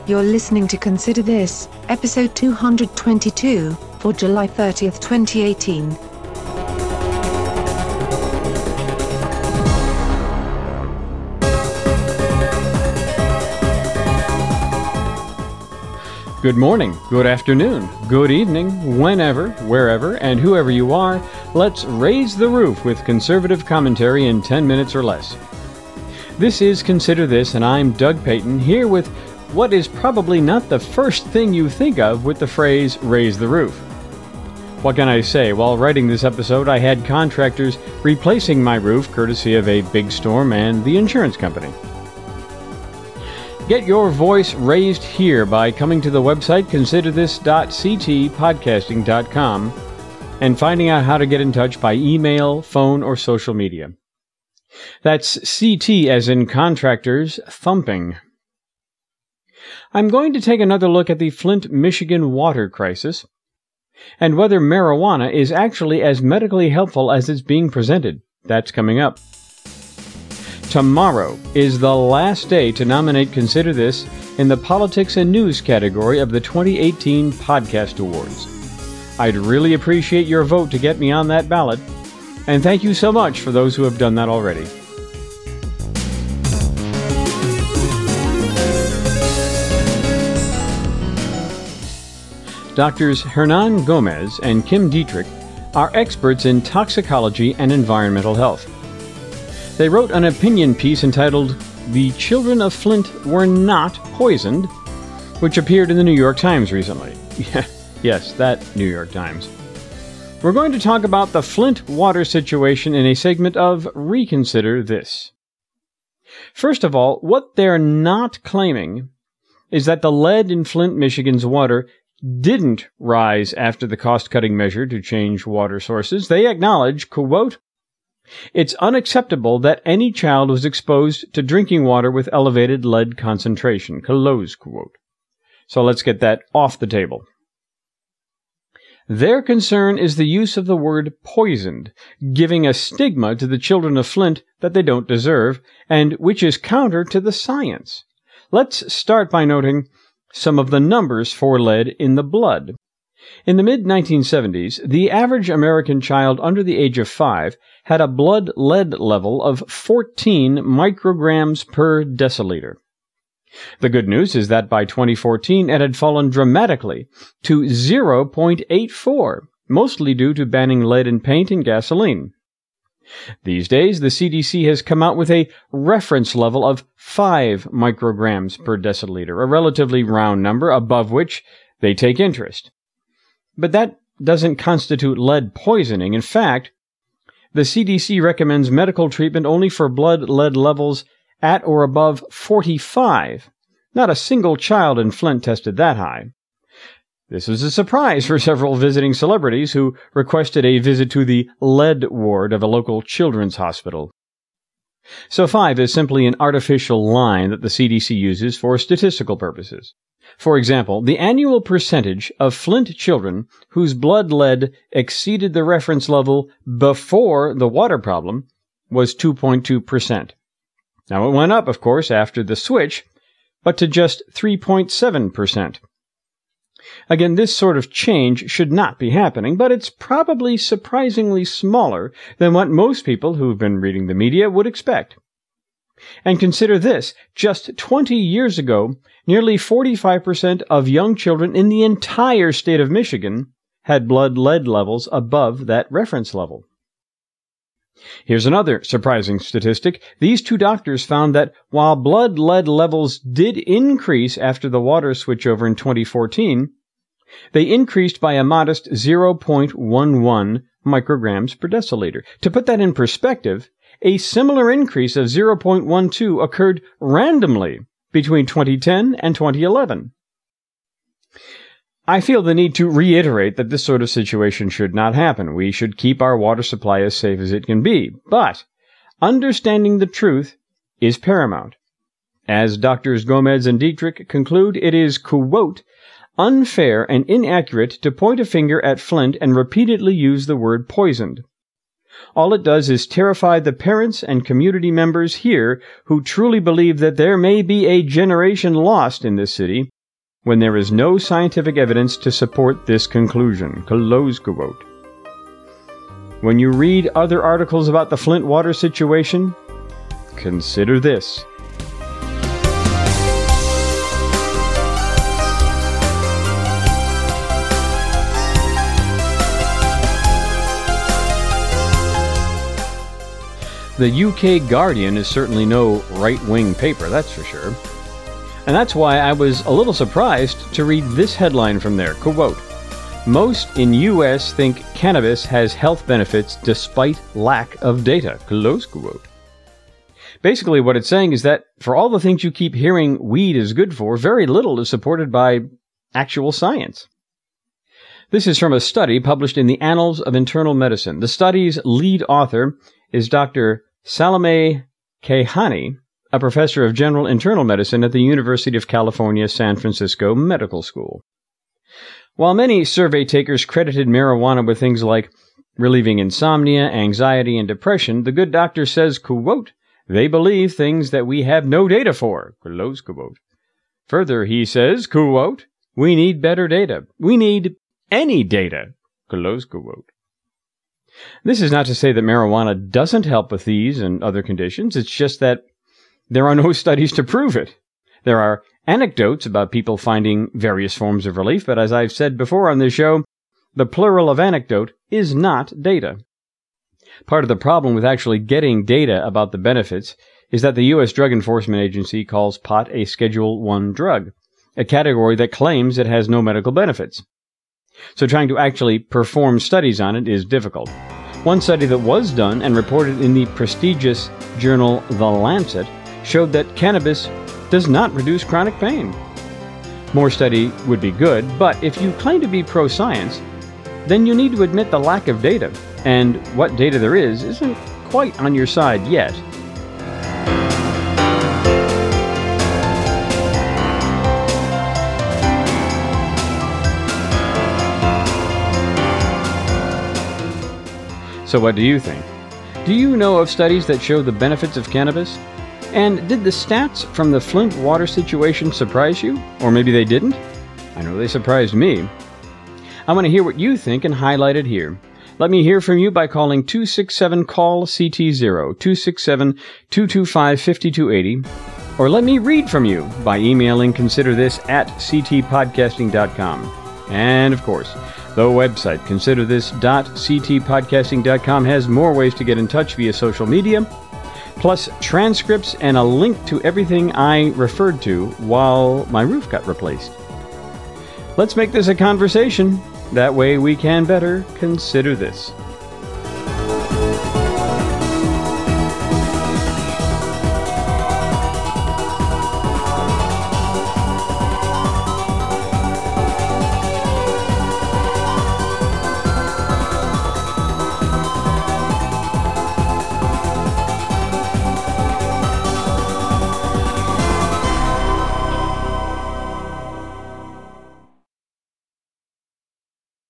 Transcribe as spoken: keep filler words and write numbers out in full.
You're listening to Consider This, episode two hundred twenty-two, for July thirtieth, twenty eighteen. Good morning, good afternoon, good evening, whenever, wherever, and whoever you are, let's raise the roof with conservative commentary in ten minutes or less. This is Consider This, and I'm Doug Payton, here with what is probably not the first thing you think of with the phrase, raise the roof. What can I say? While writing this episode, I had contractors replacing my roof courtesy of a big storm and the insurance company. Get your voice raised here by coming to the website consider this dot c t podcasting dot com and finding out how to get in touch by email, phone, or social media. That's C T as in contractors, thumping. I'm going to take another look at the Flint, Michigan water crisis and whether marijuana is actually as medically helpful as it's being presented. That's coming up. Tomorrow is the last day to nominate Consider This in the Politics and News category of the twenty eighteen Podcast Awards. I'd really appreciate your vote to get me on that ballot, and thank you so much for those who have done that already. Doctors Hernan Gomez and Kim Dietrich are experts in toxicology and environmental health. They wrote an opinion piece entitled, "The Children of Flint Were Not Poisoned," which appeared in the New York Times recently. Yes, that New York Times. We're going to talk about the Flint water situation in a segment of Reconsider This. First of all, what they're not claiming is that the lead in Flint, Michigan's water didn't rise after the cost-cutting measure to change water sources. They acknowledge, quote, "It's unacceptable that any child was exposed to drinking water with elevated lead concentration," close quote. So let's get that off the table. Their concern is the use of the word poisoned, giving a stigma to the children of Flint that they don't deserve, and which is counter to the science. Let's start by noting some of the numbers for lead in the blood. In the mid nineteen seventies, the average American child under the age of five had a blood lead level of fourteen micrograms per deciliter. The good news is that by twenty fourteen it had fallen dramatically to zero point eight four, mostly due to banning lead in paint and gasoline. These days, the C D C has come out with a reference level of five micrograms per deciliter, a relatively round number above which they take interest. But that doesn't constitute lead poisoning. In fact, the C D C recommends medical treatment only for blood lead levels at or above forty-five. Not a single child in Flint tested that high. This was a surprise for several visiting celebrities who requested a visit to the lead ward of a local children's hospital. So five is simply an artificial line that the C D C uses for statistical purposes. For example, the annual percentage of Flint children whose blood lead exceeded the reference level before the water problem was two point two percent. Now it went up, of course, after the switch, but to just three point seven percent. Again, this sort of change should not be happening, but it's probably surprisingly smaller than what most people who've been reading the media would expect. And consider this, just twenty years ago, nearly forty-five percent of young children in the entire state of Michigan had blood lead levels above that reference level. Here's another surprising statistic. These two doctors found that while blood lead levels did increase after the water switchover in twenty fourteen, they increased by a modest zero point one one micrograms per deciliter. To put that in perspective, a similar increase of zero point one two occurred randomly between twenty ten and twenty eleven. I feel the need to reiterate that this sort of situation should not happen. We should keep our water supply as safe as it can be. But understanding the truth is paramount. As Doctors Gomez and Dietrich conclude, it is, quote, unfair and inaccurate to point a finger at Flint and repeatedly use the word poisoned. All it does is terrify the parents and community members here who truly believe that there may be a generation lost in this city when there is no scientific evidence to support this conclusion. Close quote. When you read other articles about the Flint water situation, consider this. The U K Guardian is certainly no right-wing paper, that's for sure. And that's why I was a little surprised to read this headline from there, quote, "Most in U S think cannabis has health benefits despite lack of data," close quote. Basically what it's saying is that for all the things you keep hearing weed is good for, very little is supported by actual science. This is from a study published in the Annals of Internal Medicine. The study's lead author is Doctor Salameh Kehani, a professor of general internal medicine at the University of California, San Francisco Medical School. While many survey takers credited marijuana with things like relieving insomnia, anxiety, and depression, the good doctor says, quote, "They believe things that we have no data for," close quote. Further, he says, quote, "We need better data. We need any data," close quote. This is not to say that marijuana doesn't help with these and other conditions. It's just that there are no studies to prove it. There are anecdotes about people finding various forms of relief, but as I've said before on this show, the plural of anecdote is not data. Part of the problem with actually getting data about the benefits is that the U S Drug Enforcement Agency calls pot a Schedule one drug, a category that claims it has no medical benefits. So trying to actually perform studies on it is difficult. One study that was done and reported in the prestigious journal The Lancet showed that cannabis does not reduce chronic pain. More study would be good, but if you claim to be pro-science, then you need to admit the lack of data, and what data there is isn't quite on your side yet. So what do you think? Do you know of studies that show the benefits of cannabis? And did the stats from the Flint water situation surprise you? Or maybe they didn't? I know they surprised me. I want to hear what you think and highlight it here. Let me hear from you by calling two six seven call C T zero, two six seven, two two five, five two eight zero, or let me read from you by emailing consider this at c t podcasting dot com. And of course, the website consider this dot c t podcasting dot com has more ways to get in touch via social media, plus transcripts and a link to everything I referred to while my roof got replaced. Let's make this a conversation. That way we can better consider this.